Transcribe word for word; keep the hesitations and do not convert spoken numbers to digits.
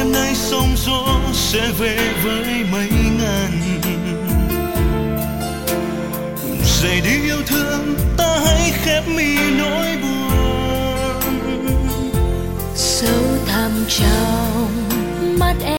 nay sóng gió sẽ về với mấy ngàn. Dậy đi yêu thương, ta hãy khép mi nỗi buồn sâu thẳm trong mắt em.